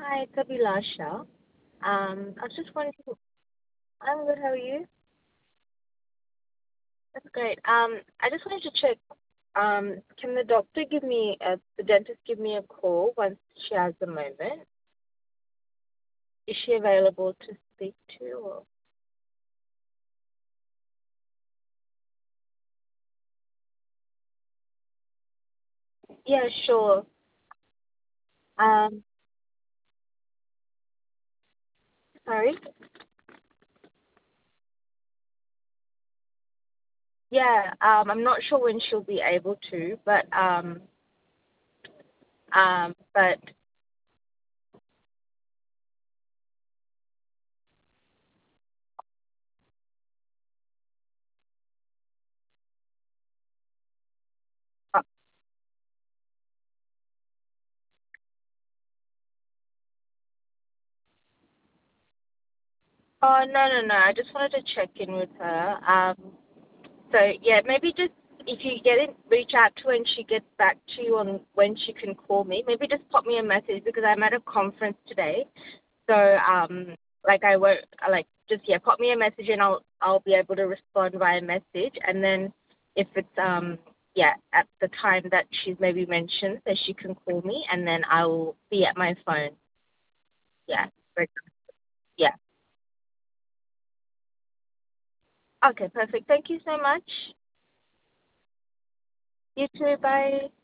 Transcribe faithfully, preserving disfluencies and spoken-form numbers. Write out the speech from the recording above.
Hi, it's Abhilasha. Um, I was just wanting to, I'm good, how are you? That's great. Um, I just wanted to check, um, can the doctor give me, uh, the dentist give me a call once she has a moment? Is she available to speak to? Or? Yeah, sure. Um, sorry? Yeah, um, I'm not sure when she'll be able to, but, um, um, but, uh, oh, no, no, no, I just wanted to check in with her. Um, So yeah, maybe just if you get it, reach out to her and she gets back to you on when she can call me. Maybe just pop me a message because I'm at a conference today. So um, like I won't like just yeah, pop me a message and I'll I'll be able to respond via message. And then if it's um yeah at the time that she's maybe mentioned, that she can call me and then I'll be at my phone. Yeah, great. Yeah. Okay, perfect. Thank you so much. You too. Bye.